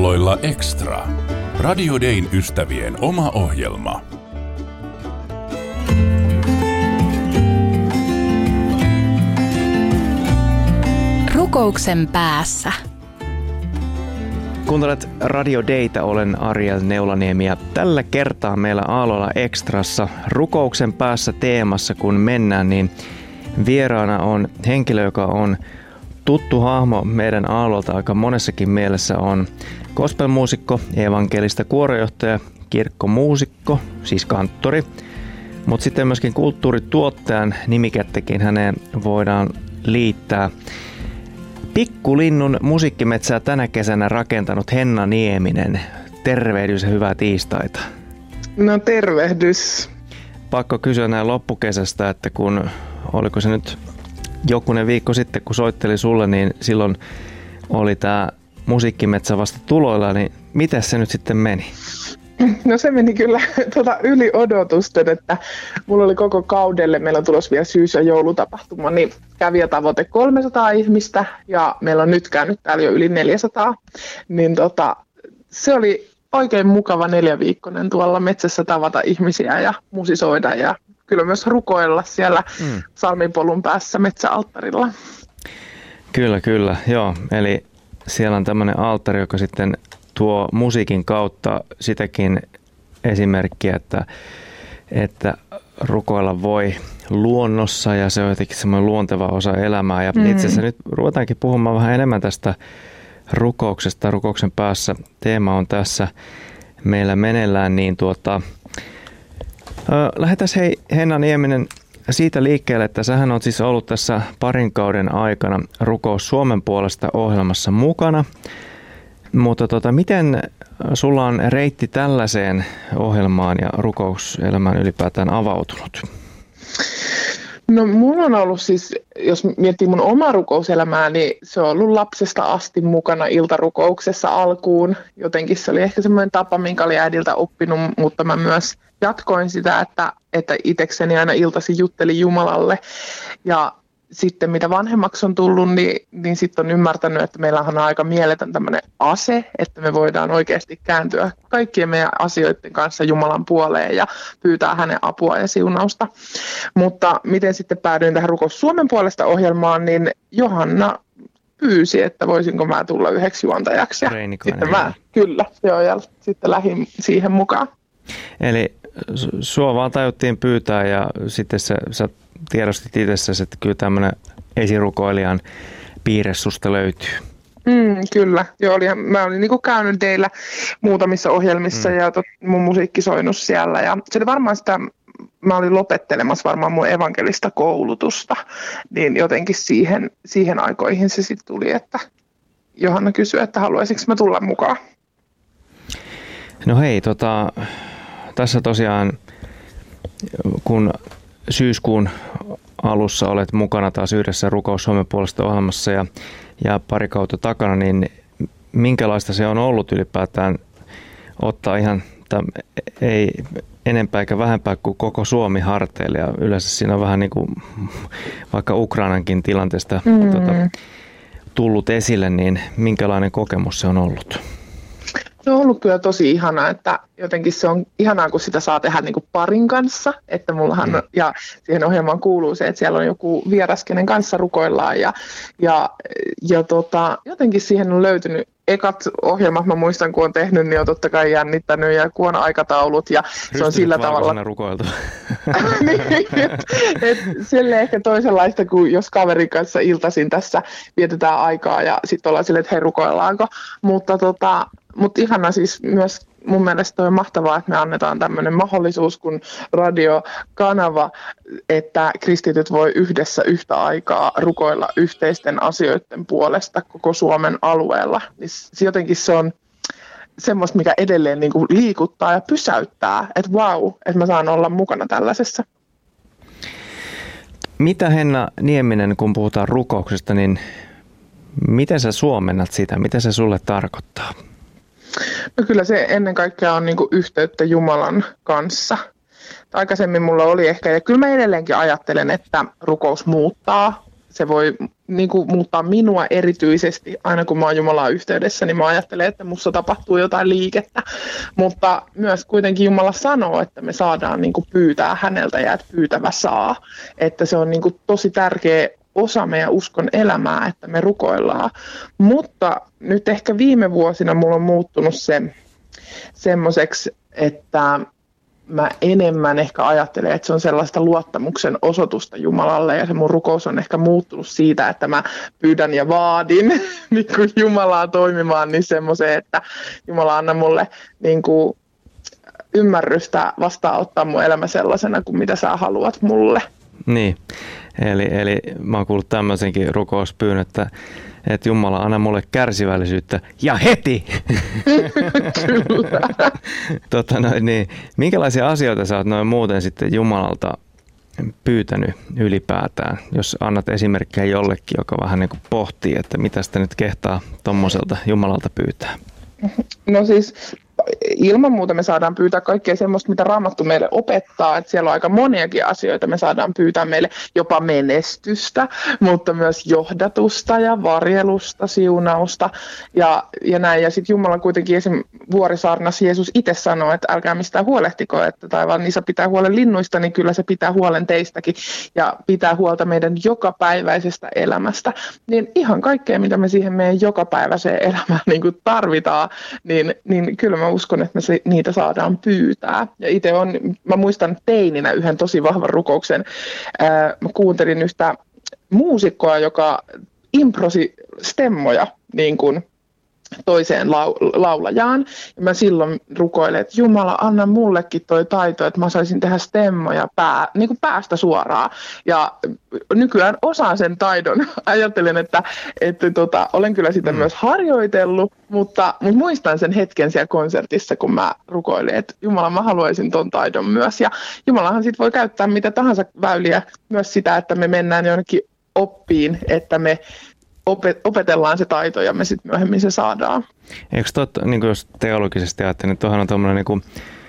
Aalloilla Extra. Radio Dayn ystävien oma ohjelma. Rukouksen päässä. Kuuntelet Radio Daytä, olen Ariel Neulaniemi ja tällä kertaa meillä Aalloilla Extrassa Rukouksen päässä teemassa kun mennään, niin vieraana on henkilö, joka on tuttu hahmo meidän Aallolta aika monessakin mielessä, on gospelmuusikko, evankelista kuorojohtaja, kirkkomuusikko, siis kanttori, mutta sitten myöskin kulttuurituottajan nimikettäkin häneen voidaan liittää. Pikkulinnun musiikkimetsää tänä kesänä rakentanut Henna Nieminen. Tervehdys ja hyvää tiistaita. No tervehdys. Pakko kysyä näin loppukesästä, että oliko se nyt jokunen viikko sitten, kun soitteli sulle, niin silloin oli tämä musiikkimetsä vasta tuloilla, niin miten se nyt sitten meni? No se meni kyllä yli odotusten, että mulla oli koko kaudelle, meillä on tulossa vielä syys- ja joulutapahtuma, niin kävijätavoite 300 ihmistä ja meillä on nyt käynyt täällä jo yli 400, niin se oli oikein mukava 4-viikkoinen tuolla metsässä tavata ihmisiä ja musisoida ja kyllä myös rukoilla siellä salmipolun päässä metsäalttarilla. Kyllä, joo. Eli siellä on tämmöinen alttari, joka sitten tuo musiikin kautta sitäkin esimerkkiä, että rukoilla voi luonnossa ja se on jotenkin semmoinen luonteva osa elämää. Ja itse asiassa nyt ruvetaankin puhumaan vähän enemmän tästä rukouksesta. Rukouksen päässä teema on tässä meillä meneillään, niin lähdetään Henna Nieminen siitä liikkeelle, että sähän on siis ollut tässä parin kauden aikana Rukous Suomen puolesta -ohjelmassa mukana. Mutta miten sulla on reitti tällaiseen ohjelmaan ja rukouselämään ylipäätään avautunut? No mulla on ollut siis, jos miettii mun omaa rukouselämää, niin se on ollut lapsesta asti mukana iltarukouksessa alkuun. Jotenkin se oli ehkä semmoinen tapa, minkä oli äidiltä oppinut, mutta mä myös jatkoin sitä, että itsekseni aina iltasi juttelin Jumalalle. Ja sitten mitä vanhemmaksi on tullut, niin sitten on ymmärtänyt, että meillähän on aika mieletön tämmöinen ase, että me voidaan oikeasti kääntyä kaikkien meidän asioiden kanssa Jumalan puoleen ja pyytää hänen apua ja siunausta. Mutta miten sitten päädyin tähän Rukous Suomen puolesta -ohjelmaan, niin Johanna pyysi, että voisinko mä tulla yhdeksi juontajaksi. Ja sitten kyllä, joo, ja sitten lähdin siihen mukaan. Eli sua vaan tajuttiin pyytää ja sitten sä tiedostit itsessäsi, että kyllä tämmöinen esirukoilijan piirre susta löytyy. Kyllä. Joo, mä olin niinku käynyt teillä muutamissa ohjelmissa ja mun musiikki soinut siellä. Ja se oli varmaan sitä, mä olin lopettelemassa varmaan mun evankelista koulutusta, niin jotenkin siihen aikoihin se sitten tuli, että Johanna kysyi, että haluaisinko mä tulla mukaan. No hei, tässä tosiaan kun syyskuun alussa olet mukana taas yhdessä Rukous Suomen puolesta -ohjelmassa ja pari kautta takana, niin minkälaista se on ollut ylipäätään ottaa ihan, ei enempää eikä vähempää kuin koko Suomi harteille, ja yleensä siinä on vähän niin kuin vaikka Ukrainankin tilanteesta tullut esille, niin minkälainen kokemus se on ollut? Se on ollut kyllä tosi ihanaa, että jotenkin se on ihanaa, kun sitä saa tehdä niin kuin parin kanssa, että mullahan ja siihen ohjelmaan kuuluu se, että siellä on joku vieras, kenen kanssa rukoillaan ja jotenkin siihen on löytynyt ekat ohjelmat, mä muistan, kun on tehnyt, niin on totta kai jännittänyt ja kun on aikataulut ja se on sillä tavalla rukoiltu. Niin, sille ehkä toisenlaista kuin jos kaverin kanssa iltaisin tässä vietetään aikaa ja sitten ollaan silleen, että hei, rukoillaanko, mutta ihana siis myös mun mielestä on mahtavaa, että me annetaan tämmöinen mahdollisuus kuin radiokanava, että kristityt voi yhdessä yhtä aikaa rukoilla yhteisten asioiden puolesta koko Suomen alueella. Jotenkin se on semmoista, mikä edelleen niin kuin liikuttaa ja pysäyttää, että vau, että mä saan olla mukana tällaisessa. Mitä Henna Nieminen, kun puhutaan rukouksesta, niin miten sä suomennat sitä? Mitä se sulle tarkoittaa? No kyllä se ennen kaikkea on niinku yhteyttä Jumalan kanssa. Aikaisemmin mulla oli ehkä, ja kyllä mä edelleenkin ajattelen, että rukous muuttaa. Se voi niin kuin muuttaa minua erityisesti. Aina kun mä oon Jumalaan yhteydessä, niin mä ajattelen, että musta tapahtuu jotain liikettä. Mutta myös kuitenkin Jumala sanoo, että me saadaan niin kuin pyytää häneltä ja että pyytävä saa. Että se on niin kuin tosi tärkeä osa meidän uskon elämää, että me rukoillaan. Mutta nyt ehkä viime vuosina mulla on muuttunut se semmoiseksi, että mä enemmän ehkä ajattelen, että se on sellaista luottamuksen osoitusta Jumalalle ja se mun rukous on ehkä muuttunut siitä, että mä pyydän ja vaadin niin kuin Jumalaa toimimaan niin semmoiseen, että Jumala anna mulle niin kuin ymmärrystä vastaanottaa mun elämä sellaisena kuin mitä sä haluat mulle. Niin, eli mä oon kuullut tämmöisenkin rukouspyynnön, että Jumala anna mulle kärsivällisyyttä ja heti! Kyllä. Niin, minkälaisia asioita sä oot noin muuten sitten Jumalalta pyytänyt ylipäätään, jos annat esimerkkejä jollekin, joka vähän niin kuin pohtii, että mitä sitä nyt kehtaa tommoselta Jumalalta pyytää? No siis ilman muuta me saadaan pyytää kaikkea semmoista, mitä Raamattu meille opettaa, että siellä on aika moniakin asioita, me saadaan pyytää meille jopa menestystä, mutta myös johdatusta ja varjelusta, siunausta ja näin. Ja sitten Jumala kuitenkin esim. Vuorisaarnassa Jeesus itse sanoo, että älkää mistään huolehtiko, että taivaan isä pitää huolen linnuista, niin kyllä se pitää huolen teistäkin ja pitää huolta meidän jokapäiväisestä elämästä. Niin ihan kaikkea, mitä me siihen meidän jokapäiväiseen elämään niin kuin tarvitaan, niin kyllä mä uskon, että me niitä saadaan pyytää. Ja itse mä muistan teininä yhden tosi vahvan rukouksen. Mä kuuntelin yhtä muusikkoa, joka improsi stemmoja niin kuin toiseen laulajaan. Ja mä silloin rukoilin, että Jumala, anna mullekin toi taito, että mä saisin tehdä stemmoja niin kuin päästä suoraan. Ja nykyään osaan sen taidon. Ajattelen, että olen kyllä sitä myös harjoitellut, mutta muistan sen hetken siellä konsertissa, kun mä rukoilin, että Jumala, mä haluaisin ton taidon myös. Ja Jumalahan sit voi käyttää mitä tahansa väyliä, myös sitä, että me mennään jonnekin oppiin, että me opetellaan se taito ja me sitten myöhemmin se saadaan. Eikö niin jos teologisesti ajattelin, että tuohan on tuommoinen niin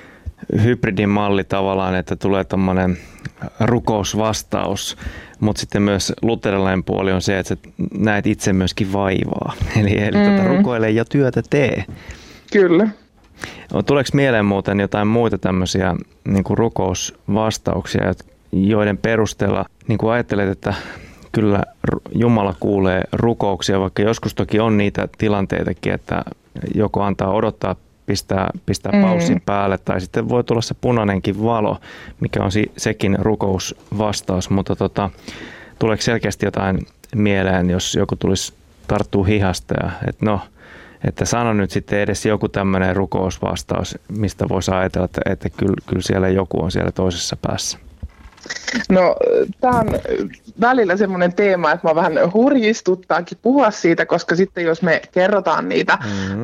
hybridin malli tavallaan, että tulee tuommoinen rukousvastaus, mutta sitten myös luterilainen puoli on se, että sä näet itse myöskin vaivaa. Eli rukoile ja työtä tee. Kyllä. Tuleeko mieleen muuten jotain muita tämmöisiä niin kuin rukousvastauksia, joiden perusteella niin kuin ajattelet, että kyllä Jumala kuulee rukouksia, vaikka joskus toki on niitä tilanteitakin, että joko antaa odottaa, pistää paussin päälle, tai sitten voi tulla se punainenkin valo, mikä on sekin rukousvastaus, mutta tuleeko selkeästi jotain mieleen, jos joku tulisi tarttua hihasta ja että sano nyt sitten edes joku tämmöinen rukousvastaus, mistä voisi ajatella, että kyllä siellä joku on siellä toisessa päässä. No, tämä on välillä semmoinen teema, että mä vähän hurjistuttaakin puhua siitä, koska sitten jos me kerrotaan niitä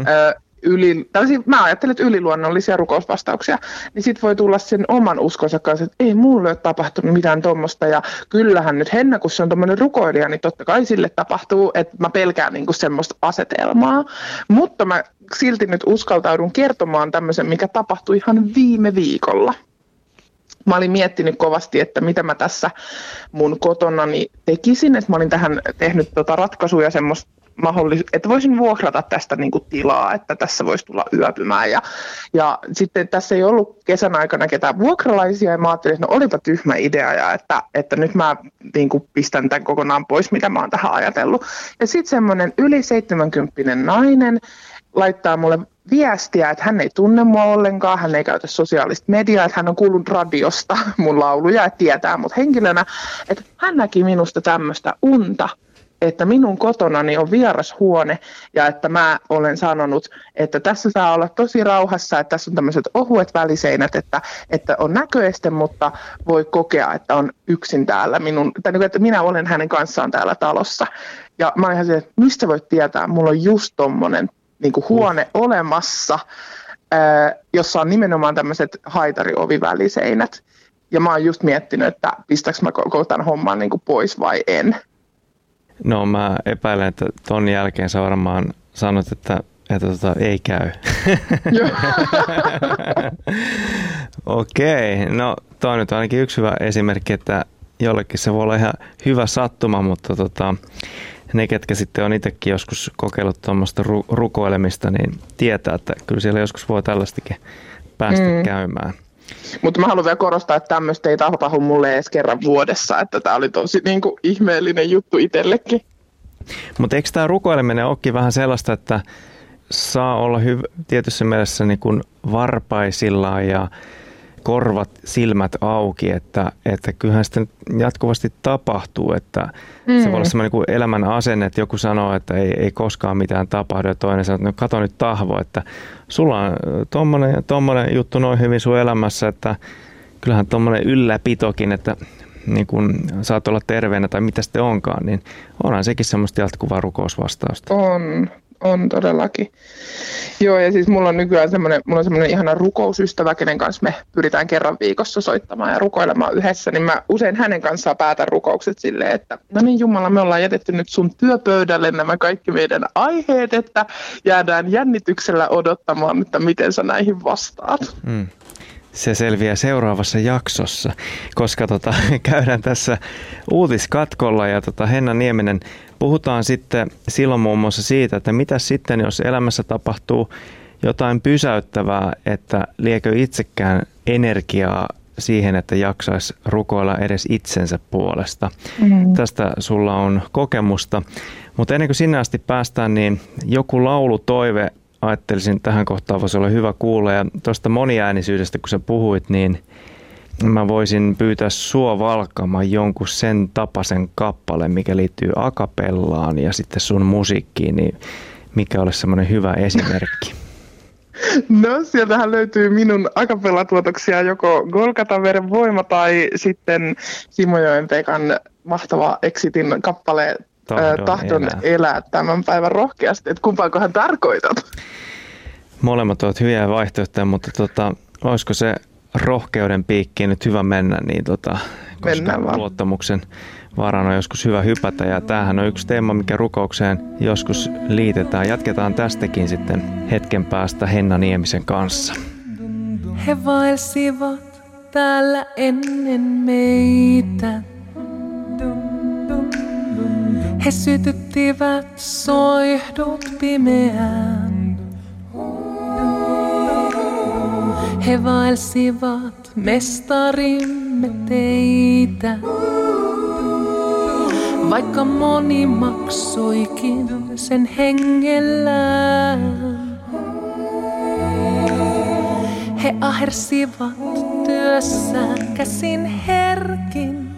mä ajattelen, että yliluonnollisia rukousvastauksia, niin sitten voi tulla sen oman uskonsa kanssa, että ei mulle ole tapahtunut mitään tuommoista, ja kyllähän nyt Henna, kun se on tommoinen rukoilija, niin totta kai sille tapahtuu, että mä pelkään niinku semmoista asetelmaa, mutta mä silti nyt uskaltaudun kertomaan tämmöisen, mikä tapahtui ihan viime viikolla. Mä olin miettinyt kovasti, että mitä mä tässä mun kotonani tekisin, että mä olin tähän tehnyt ratkaisuja semmoista että voisin vuokrata tästä niinku tilaa, että tässä voisi tulla yöpymään. Ja sitten tässä ei ollut kesän aikana ketään vuokralaisia, ja mä ajattelin, että no olipa tyhmä idea, ja että nyt mä niinku pistän tämän kokonaan pois, mitä mä oon tähän ajatellut. Ja sitten semmoinen yli 70 nainen laittaa mulle viestiä, että hän ei tunne mua ollenkaan, hän ei käytä sosiaalista mediaa, että hän on kuullut radiosta mun lauluja ja tietää mut henkilönä, että hän näki minusta tämmöistä unta, että minun kotonani on vieras huone ja että mä olen sanonut, että tässä saa olla tosi rauhassa, että tässä on tämmöiset ohuet väliseinät, että on näköeste, mutta voi kokea, että on yksin täällä että minä olen hänen kanssaan täällä talossa. Ja mä olin että mistä voit tietää, mulla on just tommonen niin kuin huone olemassa, jossa on nimenomaan tämmöiset haitarioviväliseinät. Ja mä oon just miettinyt, että pistäks mä koko tämän homman niin kuin pois vai en. No mä epäilen, että ton jälkeen sä varmaan sanot, että ei käy. Okei, no toi on nyt ainakin yksi hyvä esimerkki, että jollekin se voi olla ihan hyvä sattuma, mutta ne, ketkä sitten on itsekin joskus kokeillut tuommoista rukoilemista, niin tietää, että kyllä siellä joskus voi tällaistakin päästä käymään. Mutta mä haluan vielä korostaa, että tämmöistä ei tapahdu mulle edes kerran vuodessa, että tämä oli tosi niin kuin ihmeellinen juttu itsellekin. Mutta eikö tämä rukoileminen olekin vähän sellaista, että saa olla tietyssä mielessä niin kuin varpaisillaan ja korvat, silmät auki, että kyllähän sitten jatkuvasti tapahtuu, että se voi olla semmoinen niin elämän asenne, että joku sanoo, että ei koskaan mitään tapahdu ja toinen sanoo, että no kato nyt Tahvo, että sulla on tommonen juttu noin hyvin sun elämässä, että kyllähän tommonen ylläpitokin, että niin kun saat olla terveenä tai mitä sitten onkaan, niin onhan sekin semmoista jatkuvaa rukousvastausta. On todellakin. Joo, ja siis mulla on nykyään semmoinen ihana rukousystävä, kenen kanssa me pyritään kerran viikossa soittamaan ja rukoilemaan yhdessä, niin mä usein hänen kanssaan päätän rukoukset silleen, että no niin Jumala, me ollaan jätetty nyt sun työpöydälle nämä kaikki meidän aiheet, että jäädään jännityksellä odottamaan, että miten sä näihin vastaat. Se selviää seuraavassa jaksossa, koska käydään tässä uutiskatkolla ja Henna Nieminen, puhutaan sitten silloin muun muassa siitä, että mitä sitten, jos elämässä tapahtuu jotain pysäyttävää, että liekö itsekään energiaa siihen, että jaksaisi rukoilla edes itsensä puolesta. Tästä sulla on kokemusta, mutta ennen kuin sinne asti päästään, niin joku laulutoive ajattelisin tähän kohtaan voisi olla hyvä kuulla. Ja tuosta moniäänisyydestä, kun sä puhuit, niin mä voisin pyytää sua valkaamaan jonkun sen tapaisen kappaleen, mikä liittyy akapellaan ja sitten sun musiikkiin, niin mikä olisi semmoinen hyvä esimerkki? No, sieltähän löytyy minun akapellatuotoksia joko Golgata-veren voima tai sitten Simojoen Pekan mahtava Exitin kappale Tahdon elää tämän päivän rohkeasti. Että kumpaankohan tarkoitat? Molemmat ovat hyviä vaihtoehtoja, mutta olisiko se rohkeuden piikkiin nyt hyvä mennä, niin koska luottamuksen varaan on joskus hyvä hypätä. Ja tämähän on yksi teema, mikä rukoukseen joskus liitetään. Jatketaan tästäkin sitten hetken päästä Henna Niemisen kanssa. He vaelsivat täällä ennen meitä. He sytyttivät soihdut pimeään. He vaelsivat mestarimme teitä. Vaikka moni maksoikin sen hengellään. He ahersivat työssään käsin herkin.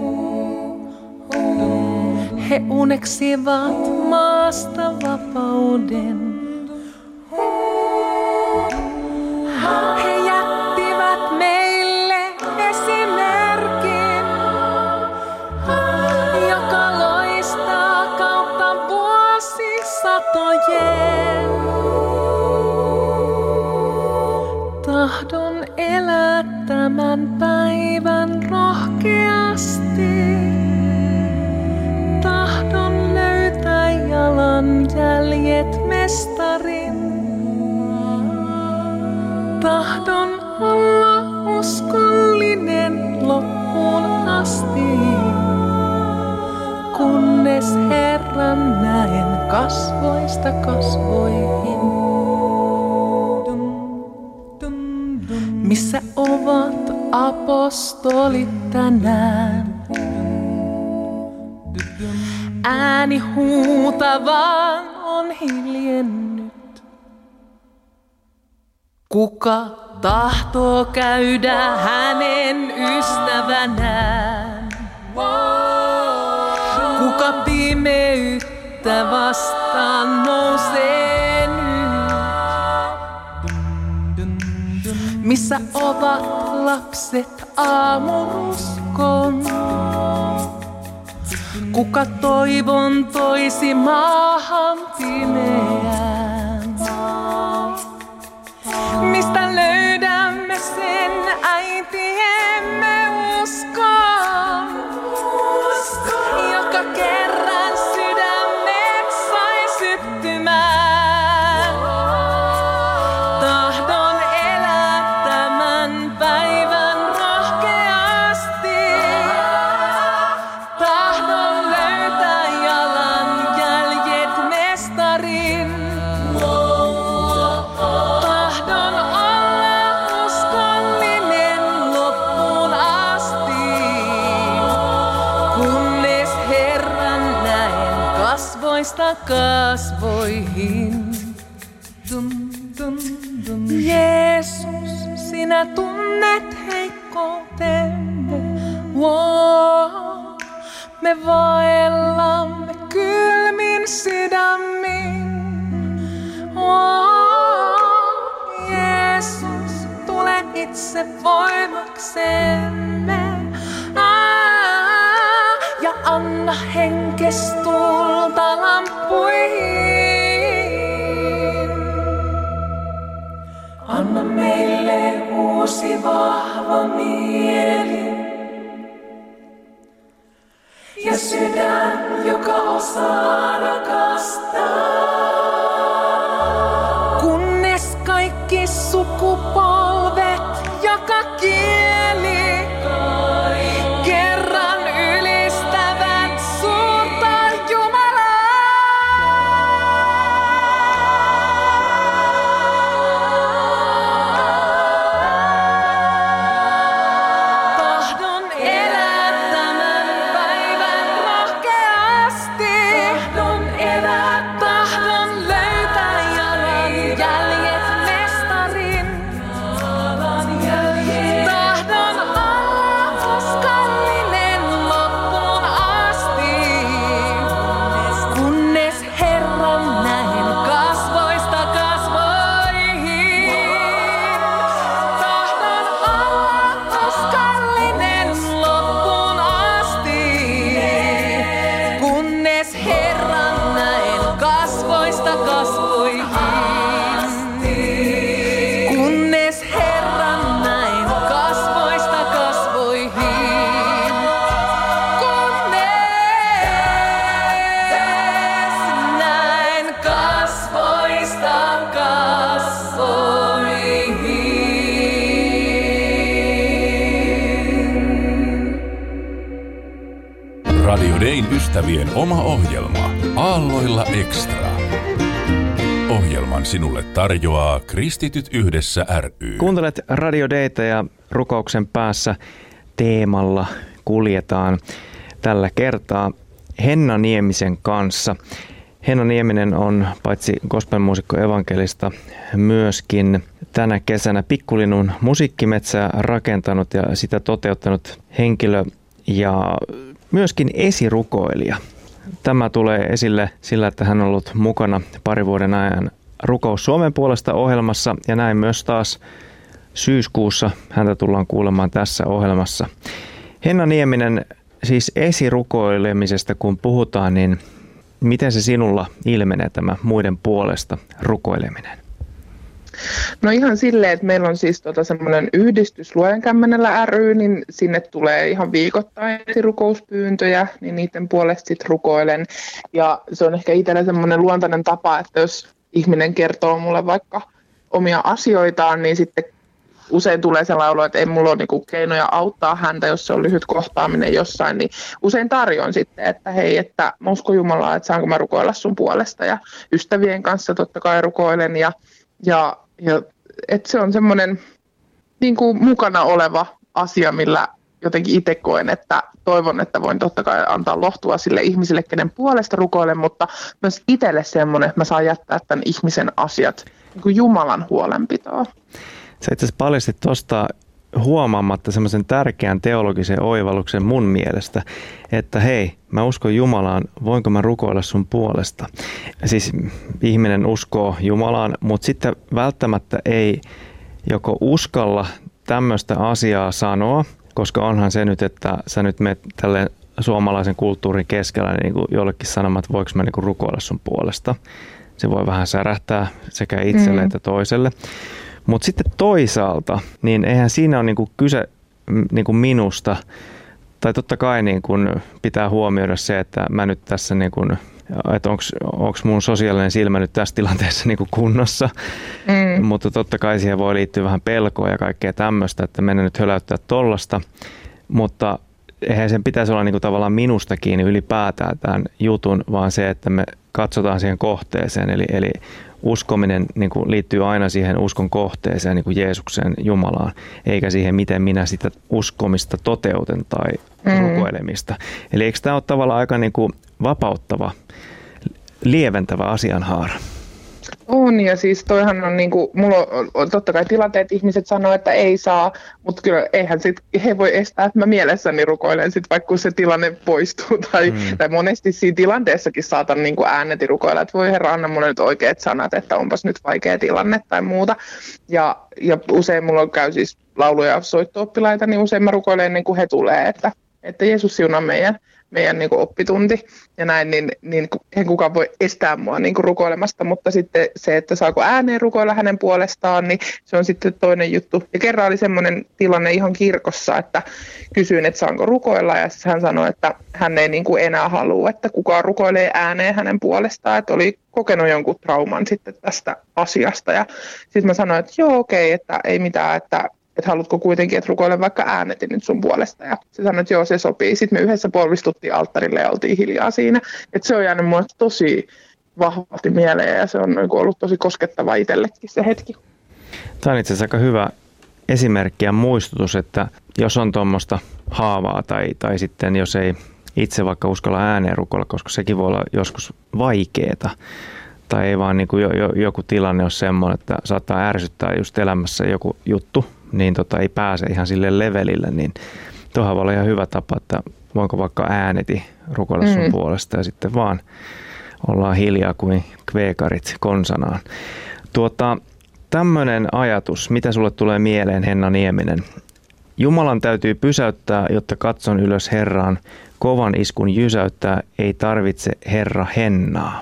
He uneksivat maasta vapauden. He jättivät meille esimerkin, joka loistaa kautta vuosisatojen. Tahdon elää tämän päivän rohkeasti. Tahdon löytää jalanjäljet mestarin. Tahdon olla uskollinen loppuun asti, kunnes Herran näen kasvoista kasvoihin. Missä ovat apostolit tänään? Ääni huutavaan on hiljennyt. Kuka tahtoo käydä hänen ystävänään? Kuka pimeyttä vastaan nousee nyt? Missä ovat lapset aamuruskon? Kuka toivon toisi maahan pimeään? Mistä löydämme sen äitiemme uskon, joka kerran sydämet sai syttymään? Tahdon elää tämän päivän rohkeasti. kasvoista kasvoihin. Dun, dun, dun. Jeesus, sinä tunnet heikkoutemme. Wow. Me vaellamme kylmin sydämin. Jeesus, tule itse voimaksemme. Ja anna henkes tulta lampuihin. Anna meille uusi vahva mieli. Ja sydän, joka osaa rakastaa. Kunnes kaikki sukupolvet, joka kieli kerran ylistävät suurta Jumalaa. Tahdon elää tämän päivän rohkeasti. Tahdon elää, tahdon löytää jalanjäljet mestarin. Tahdon olla uskollinen loppuun asti. Kunnes Herran näen kasvoista kasvoihin. Tahdon olla uskollinen loppuun asti. Kunnes Herran näen kasvoista kasvoihin. Kunnes Herran näen kasvoista kasvoihin. Kunnes näen kasvoista kasvoihin. Radio Dayn ystävien oma ohjelma Aalloilla Extra. Ohjelman sinulle tarjoaa Kristityt yhdessä ry. Kuuntelet Radio Dayta ja Rukouksen päässä teemalla kuljetaan tällä kertaa Henna Niemisen kanssa. Henna Nieminen on paitsi gospelmuusikko evankelista myöskin tänä kesänä Pikkulinnun musiikkimetsää rakentanut ja sitä toteuttanut henkilö ja myöskin esirukoilija. Tämä tulee esille sillä, että hän on ollut mukana pari vuoden ajan Rukous Suomen puolesta -ohjelmassa ja näin myös taas syyskuussa häntä tullaan kuulemaan tässä ohjelmassa. Henna Nieminen, siis esirukoilemisesta kun puhutaan, niin miten se sinulla ilmenee tämä muiden puolesta rukoileminen? No ihan silleen, että meillä on siis semmoinen yhdistys Luojankämmenellä ry, niin sinne tulee ihan viikoittain rukouspyyntöjä, niin niiden puolesta sitten rukoilen. Ja se on ehkä itsellä semmoinen luontainen tapa, että jos ihminen kertoo mulle vaikka omia asioitaan, niin sitten usein tulee sellainen olo, että ei mulla ole niinku keinoja auttaa häntä, jos se on lyhyt kohtaaminen jossain, niin usein tarjoan sitten, että hei, että mä uskon Jumalaa, että saanko mä rukoilla sun puolesta. Ja ystävien kanssa totta kai rukoilen ja että se on semmoinen niin kuin mukana oleva asia, millä jotenkin itse koen, että toivon, että voin totta kai antaa lohtua sille ihmiselle, kenen puolesta rukoilen, mutta myös itselle semmoinen, että mä saan jättää tämän ihmisen asiat niin kuin Jumalan huolenpitoon. Sä itse asiassa paljastit tuosta huomaamatta semmoisen tärkeän teologisen oivalluksen mun mielestä, että hei, mä uskon Jumalaan, voinko mä rukoilla sun puolesta? Siis ihminen uskoo Jumalaan, mutta sitten välttämättä ei joko uskalla tämmöistä asiaa sanoa, koska onhan se nyt, että sä nyt menet tälleen suomalaisen kulttuurin keskellä niin kuin jollekin sanomaan, että voiko mä niin kuin rukoilla sun puolesta. Se voi vähän särähtää sekä itselle että toiselle. Mutta sitten toisaalta, niin eihän siinä ole niinku kyse niinku minusta, tai totta kai niinku pitää huomioida se, että mä nyt tässä, niinku, että onko mun sosiaalinen silmä nyt tässä tilanteessa niinku kunnossa, mutta totta kai siihen voi liittyä vähän pelkoa ja kaikkea tämmöistä, että mennä nyt höläyttää tollasta, mutta eihän sen pitäisi olla niinku tavallaan minusta kiinni ylipäätään tämän jutun, vaan se, että me katsotaan siihen kohteeseen, eli uskominen niin kuin liittyy aina siihen uskon kohteeseen, niin kuin Jeesukseen, Jumalaan, eikä siihen, miten minä sitä uskomista toteutan tai rukoilemista. Eli eikö tämä ole tavallaan aika niin kuin vapauttava lieventävä asianhaara. On, ja siis toihan on niinku, mulla on totta kai tilanteet, ihmiset sanoo, että ei saa, mutta kyllä eihän sit, he voi estää, että mä mielessäni rukoilen sit, vaikka kun se tilanne poistuu, tai monesti siinä tilanteessakin saatan niinku ääneti rukoilla, että voi Herra, anna mulle nyt oikeat sanat, että onpas nyt vaikea tilanne tai muuta, ja usein mulla käy siis laulu- ja soitto-oppilaita, niin usein mä rukoilen ennen kuin he tulee, että Jeesus siunaa meidän niin kuin oppitunti ja näin, niin en kukaan voi estää mua niin kuin rukoilemasta, mutta sitten se, että saako ääneen rukoilla hänen puolestaan, niin se on sitten toinen juttu. Ja kerran oli semmoinen tilanne ihan kirkossa, että kysyin, että saanko rukoilla, ja hän sanoi, että hän ei niin kuin enää halua, että kukaan rukoilee ääneen hänen puolestaan, että oli kokenut jonkun trauman sitten tästä asiasta, ja sitten mä sanoin, että joo okei, että ei mitään, että haluatko kuitenkin, että rukoilen vaikka äänetin nyt sun puolesta. Ja se sanoi, että joo, se sopii. Sitten me yhdessä polvistuttiin alttarille ja oltiin hiljaa siinä. Että se on jäänyt mulle tosi vahvasti mieleen ja se on ollut tosi koskettava itsellekin se hetki. Tämä on itse asiassa aika hyvä esimerkki ja muistutus, että jos on tuommoista haavaa tai sitten jos ei itse vaikka uskalla ääneen rukoilla, koska sekin voi olla joskus vaikeeta. Tai ei vaan niin kuin joku tilanne ole semmoinen, että saattaa ärsyttää just elämässä joku juttu, niin ei pääse ihan sille levelille, niin tuohan voi olla ihan hyvä tapa, että voinko vaikka ääneti rukoilla sun puolesta ja sitten vaan ollaan hiljaa kuin kveekarit konsanaan. Tämmöinen ajatus, mitä sulle tulee mieleen, Henna Nieminen? Jumalan täytyy pysäyttää, jotta katson ylös Herraan, kovan iskun jysäyttää, ei tarvitse Herra Hennaa.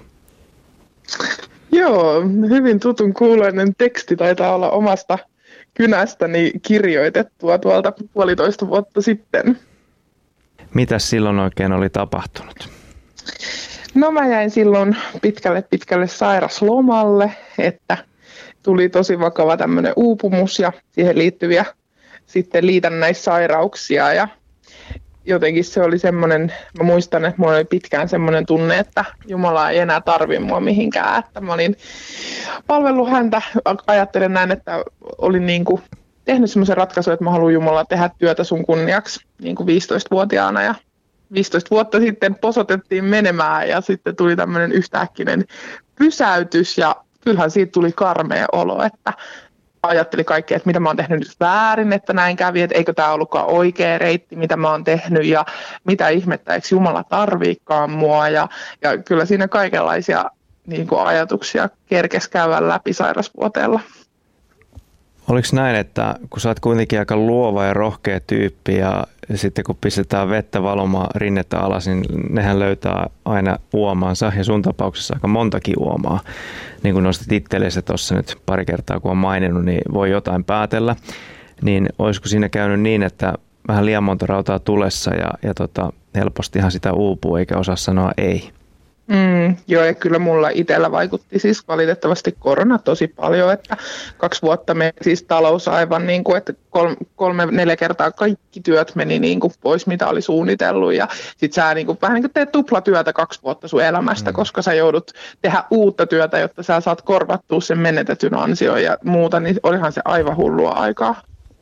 Joo, hyvin tutun kuuloinen teksti taitaa olla omasta kynästäni kirjoitettua tuolta 1,5 vuotta sitten. Mitäs silloin oikein oli tapahtunut? No mä jäin silloin pitkälle sairaslomalle, että tuli tosi vakava tämmöinen uupumus ja siihen liittyviä sitten liitännäissairauksia ja jotenkin se oli semmoinen, mä muistan, että mulla oli pitkään semmoinen tunne, että Jumala ei enää tarvi mua mihinkään, että mä olin palvellut häntä, ajattelen näin, että olin niin kuin tehnyt semmoisen ratkaisun, että mä haluan Jumala tehdä työtä sun kunniaksi niin kuin 15-vuotiaana ja 15 vuotta sitten posotettiin menemään ja sitten tuli tämmöinen yhtäkkinen pysäytys ja kyllähän siitä tuli karmea olo, että ajattelin kaikkea, että mitä mä oon tehnyt nyt väärin, että näin kävi, että eikö tämä ollutkaan oikea reitti, mitä mä oon tehnyt ja mitä ihmettä, eikö Jumala tarviikaan mua ja kyllä siinä kaikenlaisia niin kuin ajatuksia kerkesi käydä läpi sairasvuoteella. Oliko näin, että kun sä oot kuitenkin aika luova ja rohkea tyyppi ja sitten kun pistetään vettä valumaan rinnettä alas, niin nehän löytää aina uomaansa ja sun tapauksessa aika montakin uomaa. Niin kuin nostit itsellesi tuossa nyt pari kertaa kun on maininnut, niin voi jotain päätellä. Niin olisiko siinä käynyt niin, että vähän liian monta rautaa tulessa ja helpostihan sitä uupuu eikä osaa sanoa ei? Joo, ja kyllä mulla itsellä vaikutti siis valitettavasti korona tosi paljon, että 2 vuotta meni siis talous aivan niin kuin, että 3-4 kertaa kaikki työt meni niin kuin pois, mitä oli suunnitellut, ja sit sä niin kuin, vähän niin kuin teet tuplatyötä 2 vuotta sun elämästä, koska sä joudut tehdä uutta työtä, jotta sä saat korvattua sen menetetyn ansion ja muuta, niin olihan se aivan hullua aikaa.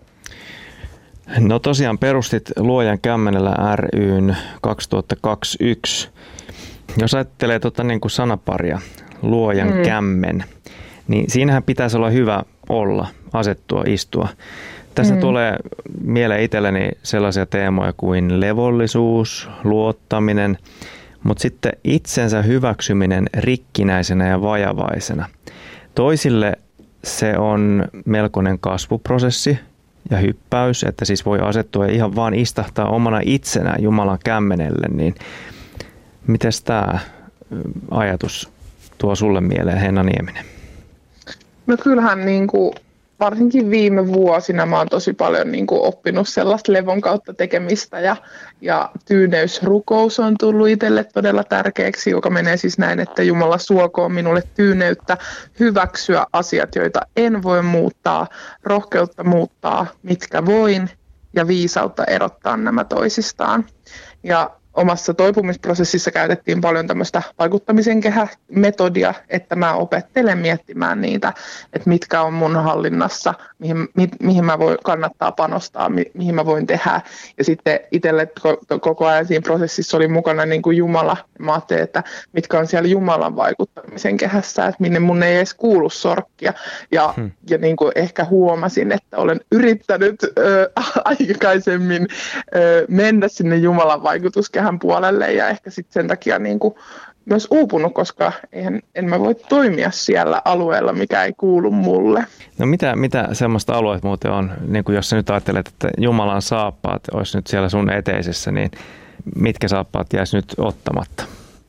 No tosiaan perustit Luojan kämmenellä ry:n 2021. Jos ajattelee niin kuin sanaparia, Luojan kämmen, niin siinähän pitäisi olla hyvä olla, asettua, istua. Tässä tulee mieleen itselleni sellaisia teemoja kuin levollisuus, luottaminen, mutta sitten itsensä hyväksyminen rikkinäisenä ja vajavaisena. Toisille se on melkoinen kasvuprosessi ja hyppäys, että siis voi asettua ja ihan vaan istahtaa omana itsenään Jumalan kämmenelle, niin mites tämä ajatus tuo sulle mieleen, Henna Nieminen? No kyllähän niin kuin, varsinkin viime vuosina mä oon tosi paljon niin kuin, oppinut sellaista levon kautta tekemistä ja tyyneysrukous on tullut itselle todella tärkeäksi, joka menee siis näin, että Jumala suokoon minulle tyyneyttä, hyväksyä asiat, joita en voi muuttaa, rohkeutta muuttaa, mitkä voin ja viisautta erottaa nämä toisistaan. Ja omassa toipumisprosessissa käytettiin paljon tämmöistä vaikuttamisen kehämetodia, että mä opettelen miettimään niitä, että mitkä on mun hallinnassa, mihin mä kannattaa panostaa, mihin mä voin tehdä. Ja sitten itselle koko ajan siinä prosessissa oli mukana niin kuin Jumala. Mä ajattelin, että mitkä on siellä Jumalan vaikuttamisen kehässä, että minne mun ei edes kuulu sorkkia. Ja niin kuin ehkä huomasin, että olen yrittänyt aikaisemmin mennä sinne Jumalan vaikutuskehän puolelle ja ehkä sitten sen takia niin kuin myös uupunut, koska en mä voi toimia siellä alueella, mikä ei kuulu mulle. No mitä semmoista alueet muuten on, niin kuin jos sä nyt ajattelet, että Jumalan saappaat olisi nyt siellä sun eteisessä, niin mitkä saappaat jäisi nyt ottamatta?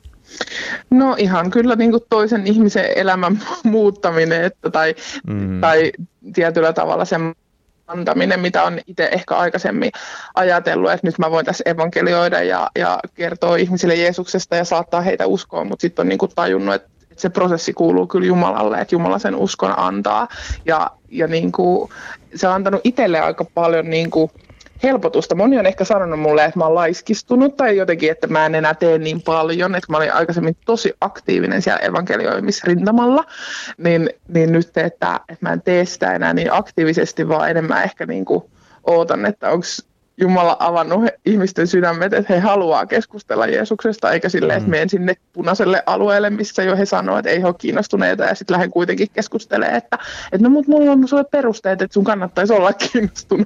No ihan kyllä niin kuin toisen ihmisen elämän muuttaminen tai tietyllä tavalla sen antaminen, mitä on itse ehkä aikaisemmin ajatellut, että nyt mä voin tässä evankelioida ja kertoa ihmisille Jeesuksesta ja saattaa heitä uskoon, mutta sitten on niin kuin tajunnut, että se prosessi kuuluu kyllä Jumalalle, että Jumala sen uskon antaa ja niin kuin, se on antanut itselle aika paljon niin kuin helpotusta. Moni on ehkä sanonut mulle, että mä oon laiskistunut tai jotenkin, että mä en enää tee niin paljon, että mä olin aikaisemmin tosi aktiivinen siellä evankelioimisrintamalla, niin nyt, että mä en tee sitä enää niin aktiivisesti, vaan enemmän ehkä niin kuin ootan, että onko Jumala avannut ihmisten sydämet, että he haluaa keskustella Jeesuksesta, eikä silleen, että menen sinne punaiselle alueelle, missä jo he sanoo, että ei ole kiinnostuneita, ja sitten lähden kuitenkin keskustelemaan, että no mut mulla on sulle perusteet, että sun kannattaisi olla kiinnostunut.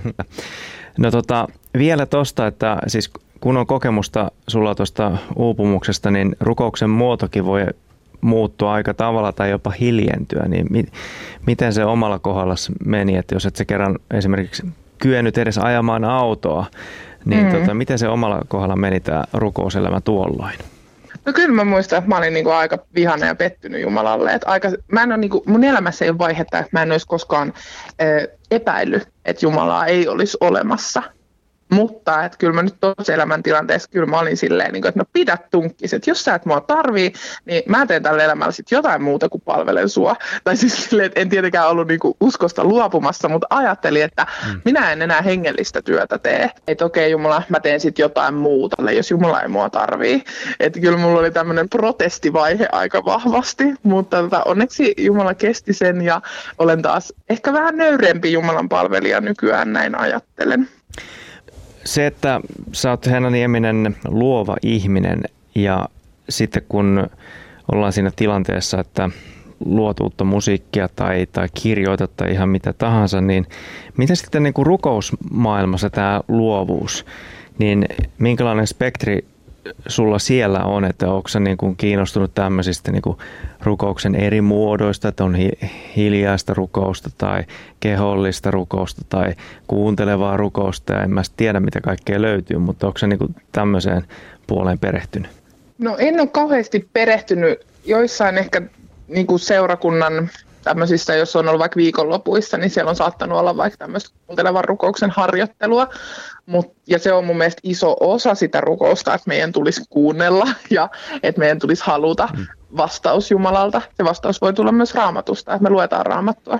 No vielä tosta, että siis kun on kokemusta sulla tuosta uupumuksesta, niin rukouksen muotokin voi muuttua aika tavalla tai jopa hiljentyä, niin miten se omalla kohdallasi meni, että jos et sä kerran esimerkiksi kyennyt edes ajamaan autoa, niin miten se omalla kohdalla meni tämä rukouselämä tuolloin? No kyllä mä muistan, että mä olin niinku aika vihainen ja pettynyt Jumalalle. Että mä en ole niinku, mun elämässä ei ole vaihetta, että mä en olisi koskaan epäillyt, että Jumalaa ei olisi olemassa. Mutta että kyllä mä nyt tuossa elämäntilanteessa kyllä mä olin silleen, että no pidä tunkkis, että jos sä et mua tarvii, niin mä teen tällä elämällä sitten jotain muuta kuin palvelen sua. Tai siis silleen, että en tietenkään ollut niinku uskosta luopumassa, mutta ajattelin, että minä en enää hengellistä työtä tee. Että okei Jumala, mä teen sitten jotain muuta, jos Jumala ei mua tarvii. Että kyllä mulla oli tämmöinen protestivaihe aika vahvasti, mutta onneksi Jumala kesti sen ja olen taas ehkä vähän nöyrempi Jumalan palvelija nykyään, näin ajattelen. Se, että sä oot Henna Nieminen luova ihminen ja sitten kun ollaan siinä tilanteessa, että luot uutta musiikkia tai kirjoitat tai ihan mitä tahansa, niin miten sitten niin kuin rukousmaailmassa tämä luovuus, niin minkälainen spektri sulla siellä on, että onko sä niin kuin kiinnostunut tämmöisistä niin kuin rukouksen eri muodoista, että on hiljaista rukousta tai kehollista rukousta tai kuuntelevaa rukousta ja en mä tiedä mitä kaikkea löytyy, mutta onko sä niin kuin tämmöiseen puoleen perehtynyt? No en ole kauheasti perehtynyt. Joissain ehkä niin kuin seurakunnan tämmöisissä, jos on ollut vaikka viikonlopuissa, niin siellä on saattanut olla vaikka tämmöistä kuuntelevan rukouksen harjoittelua. Ja se on mun mielestä iso osa sitä rukousta, että meidän tulisi kuunnella ja että meidän tulisi haluta vastaus Jumalalta. Se vastaus voi tulla myös Raamatusta, että me luetaan Raamattua.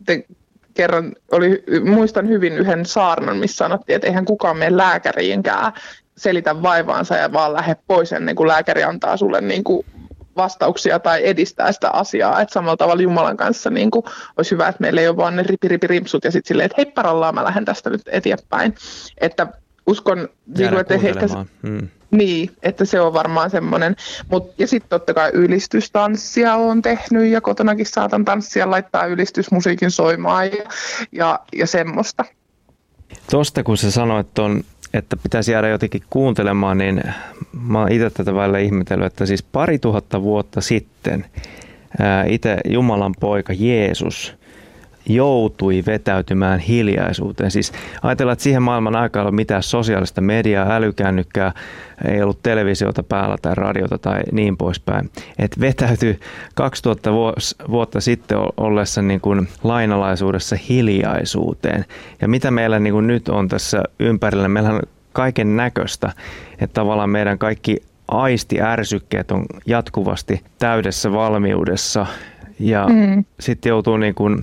Kerran muistan hyvin yhden saarnan, missä sanottiin, että eihän kukaan mene lääkäriinkään selitä vaivaansa ja vaan lähde pois ennen kuin lääkäri antaa sulle niin kuin vastauksia tai edistää sitä asiaa, että samalla tavalla Jumalan kanssa niin kuin olisi hyvä, että meillä ei ole vaan ne ripirimpsut ja sitten silleen, että hei parallaan, mä lähden tästä nyt eteenpäin. Että uskon, että ehkä niin, että se on varmaan semmoinen. Ja sitten totta kai ylistystanssia olen tehnyt ja kotonakin saatan tanssia, laittaa ylistysmusiikin soimaan ja semmoista. Tuosta kun sä sanoit että pitäisi jäädä jotenkin kuuntelemaan, niin mä oon itse tätä välillä ihmetellyt, että siis 2000 vuotta sitten itse Jumalan poika Jeesus joutui vetäytymään hiljaisuuteen. Siis ajatellaan, että siihen maailman aikaan ei ollut mitään sosiaalista mediaa, älykännykkää, ei ollut televisiota päällä tai radiota tai niin poispäin. Että vetäytyi 2000 vuotta sitten ollessa niin kuin lainalaisuudessa hiljaisuuteen. Ja mitä meillä niin kuin nyt on tässä ympärillä, meillä on kaiken näköistä, että tavallaan meidän kaikki aistiärsykkeet on jatkuvasti täydessä valmiudessa ja sitten joutuu niin kuin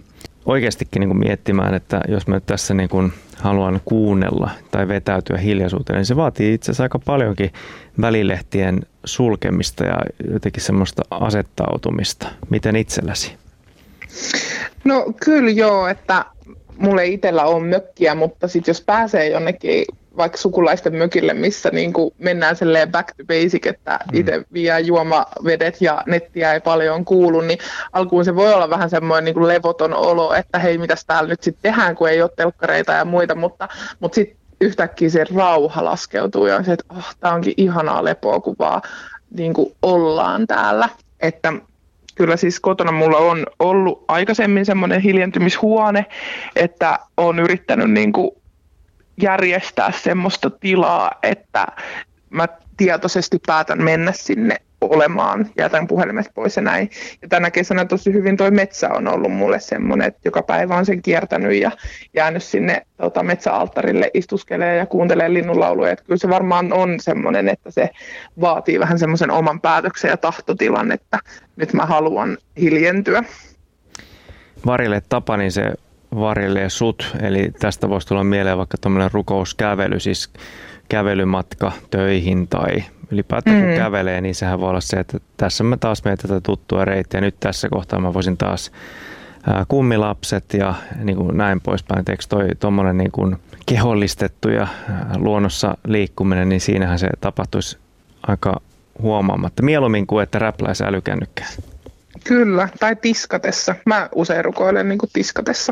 oikeastikin niin kuin miettimään, että jos mä nyt tässä niin kuin haluan kuunnella tai vetäytyä hiljaisuuteen, niin se vaatii itse asiassa aika paljonkin välilehtien sulkemista ja jotenkin semmoista asettautumista. Miten itselläsi? No kyllä joo, että mulla ei itsellä ole mökkiä, mutta sitten jos pääsee jonnekin vaikka sukulaisten mökille, missä niin kuin mennään silleen back to basic, että itse vie juomavedet ja nettiä ei paljon kuulu, niin alkuun se voi olla vähän semmoinen niin kuin levoton olo, että hei, mitäs täällä nyt sitten tehdään, kun ei ole telkkareita ja muita, mutta sitten yhtäkkiä se rauha laskeutuu ja on se, että tää onkin ihanaa lepoa, kun vaan niin kuin ollaan täällä, että kyllä siis kotona mulla on ollut aikaisemmin semmoinen hiljentymishuone, että olen yrittänyt niin kuin järjestää semmoista tilaa, että mä tietoisesti päätän mennä sinne olemaan, jätän puhelimet pois ja näin. Ja tänä kesänä tosi hyvin toi metsä on ollut mulle semmoinen, että joka päivä on sen kiertänyt ja jäänyt sinne metsäalttarille istuskelee ja kuuntelee linnunlauluja. Että kyllä se varmaan on semmoinen, että se vaatii vähän semmoisen oman päätöksen ja tahtotilan, että nyt mä haluan hiljentyä. Varjelle tapa, niin se varjelee sut, eli tästä voisi tulla mieleen vaikka tuommoinen rukouskävely, siis kävelymatka töihin tai ylipäätään kun kävelee, niin sehän voi olla se, että tässä mä taas menen tätä tuttua reittiä, nyt tässä kohtaa mä voisin taas kummilapset ja niin kuin näin poispäin. Eikö tuommoinen niin kuin kehollistettu ja luonnossa liikkuminen, niin siinähän se tapahtuisi aika huomaamatta. Mieluummin kuin että räpläisi älykännykkään. Kyllä, tai tiskatessa. Mä usein rukoilen niin kuin tiskatessa.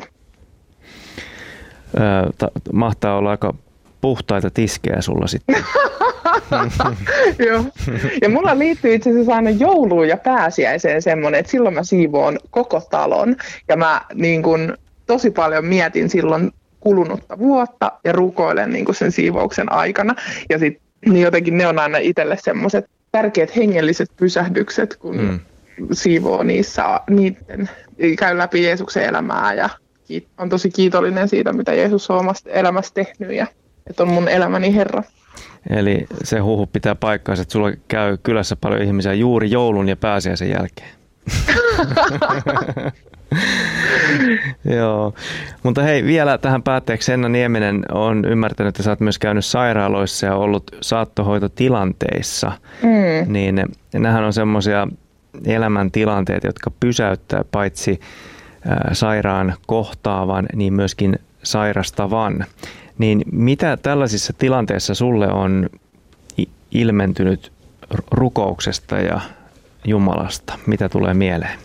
Mahtaa olla aika puhtaita tiskejä sulla sitten. Joo. Ja mulla liittyy itse asiassa aina jouluun ja pääsiäiseen semmoinen, että silloin mä siivoon koko talon. Ja mä niin kun, tosi paljon mietin silloin kulunutta vuotta ja rukoilen niin kun sen siivouksen aikana. Ja sitten niin jotenkin ne on aina itselle semmoiset tärkeät hengelliset pysähdykset, kun siivoo niiden, käy läpi Jeesuksen elämää ja on tosi kiitollinen siitä, mitä Jeesus on omasta elämästä tehnyt ja että on mun elämäni Herra. Eli se huhu pitää paikkaansa, että sulla käy kylässä paljon ihmisiä juuri joulun ja pääsiäisen jälkeen. Joo, mutta hei, vielä tähän päätteeksi Henna Nieminen on ymmärtänyt, että sä oot myös käynyt sairaaloissa ja ollut saattohoitotilanteissa. Niin nämähän on semmoisia elämäntilanteita, jotka pysäyttää paitsi sairaan kohtaavan, niin myöskin sairastavan. Niin mitä tällaisissa tilanteissa sulle on ilmentynyt rukouksesta ja Jumalasta? Mitä tulee mieleen?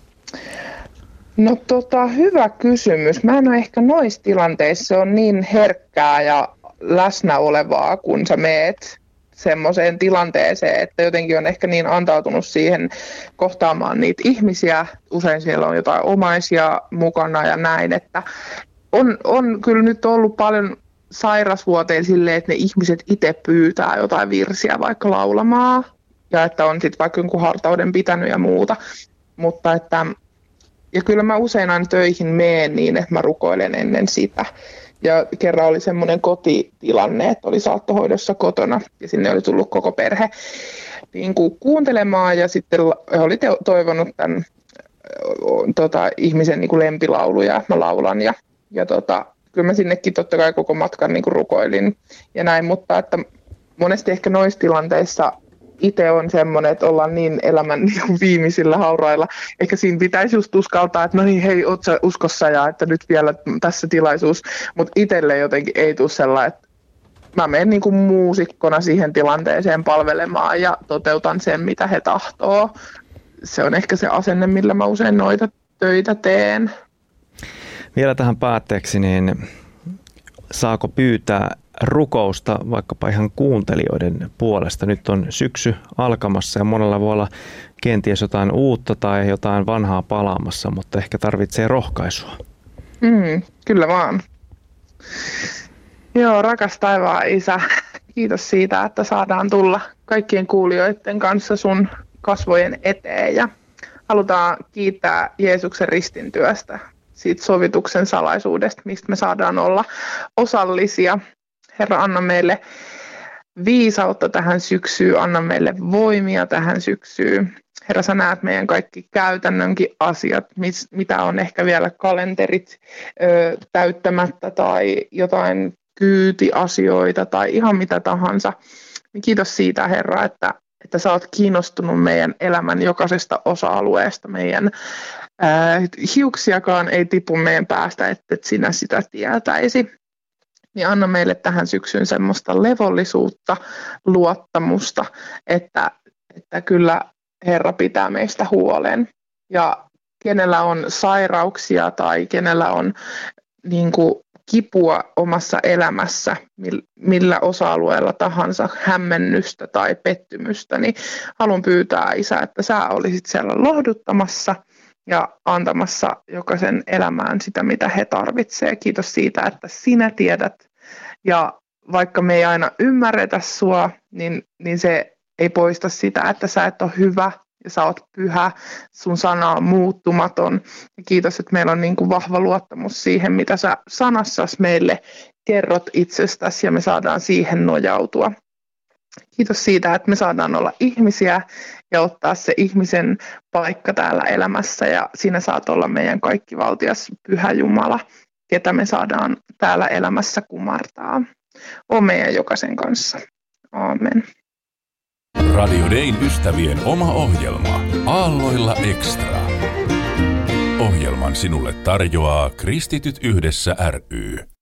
No hyvä kysymys. Mä en ole ehkä noissa tilanteissa, se on niin herkkää ja läsnä olevaa, kun sä meet semmoiseen tilanteeseen, että jotenkin on ehkä niin antautunut siihen kohtaamaan niitä ihmisiä. Usein siellä on jotain omaisia mukana ja näin, että on kyllä nyt ollut paljon sairasvuoteen silleen, että ne ihmiset itse pyytää jotain virsiä vaikka laulamaan ja että on sitten vaikka jonkun hartauden pitänyt ja muuta, mutta että ja kyllä mä usein aina töihin meen niin, että mä rukoilen ennen sitä. Ja kerran oli semmoinen kotitilanne, että oli saattohoidossa kotona ja sinne oli tullut koko perhe niin kuin kuuntelemaan ja sitten he oli toivonut tämän ihmisen niin kuin lempilauluja, mä laulan ja kyllä mä sinnekin totta kai koko matkan niin kuin rukoilin ja näin, mutta että monesti ehkä noissa tilanteissa itse on semmoinen, että ollaan niin elämän niin viimeisillä haurailla. Ehkä siinä pitäisi just uskaltaa, että no niin, hei, oot sä uskossa ja että nyt vielä tässä tilaisuus. Mutta itselle jotenkin ei tule sellainen, että mä menen niin kuin muusikkona siihen tilanteeseen palvelemaan ja toteutan sen, mitä he tahtoo. Se on ehkä se asenne, millä mä usein noita töitä teen. Vielä tähän päätteeksi, niin saako pyytää rukousta vaikkapa ihan kuuntelijoiden puolesta? Nyt on syksy alkamassa ja monella voi olla kenties jotain uutta tai jotain vanhaa palaamassa, mutta ehkä tarvitsee rohkaisua. Kyllä vaan. Joo, rakas taivaan Isä, kiitos siitä, että saadaan tulla kaikkien kuulijoiden kanssa sun kasvojen eteen ja halutaan kiittää Jeesuksen ristin työstä, siitä sovituksen salaisuudesta, mistä me saadaan olla osallisia. Herra, anna meille viisautta tähän syksyyn, anna meille voimia tähän syksyyn Herra, sä näet meidän kaikki käytännönkin asiat, mitä on ehkä vielä kalenterit täyttämättä tai jotain kyytiasioita tai ihan mitä tahansa. Niin kiitos siitä, Herra, että sä oot kiinnostunut meidän elämän jokaisesta osa-alueesta. Meidän hiuksiakaan ei tipu meidän päästä, että sinä sitä tietäisi. Niin anna meille tähän syksyyn semmoista levollisuutta, luottamusta, että kyllä Herra pitää meistä huolen. Ja kenellä on sairauksia tai kenellä on niin kuin kipua omassa elämässä, millä osa-alueella tahansa, hämmennystä tai pettymystä, niin haluan pyytää, Isä, että sä olisit siellä lohduttamassa ja antamassa jokaisen elämään sitä, mitä he tarvitsevat. Kiitos siitä, että sinä tiedät. Ja vaikka me ei aina ymmärretä sua, niin se ei poista sitä, että sä et ole hyvä ja sä oot pyhä, sun sana on muuttumaton. Ja kiitos, että meillä on niin kuin vahva luottamus siihen, mitä sä sanassasi meille kerrot itsestäsi ja me saadaan siihen nojautua. Kiitos siitä, että me saadaan olla ihmisiä ja ottaa se ihmisen paikka täällä elämässä ja sinä saat olla meidän kaikkivaltias pyhä Jumala, ketä me saadaan täällä elämässä kumartaa. O meidän jokaisen kanssa. Aamen. Radio Dayn ystävien oma ohjelma Aalloilla Extra. Ohjelman sinulle tarjoaa Kristityt yhdessä ry.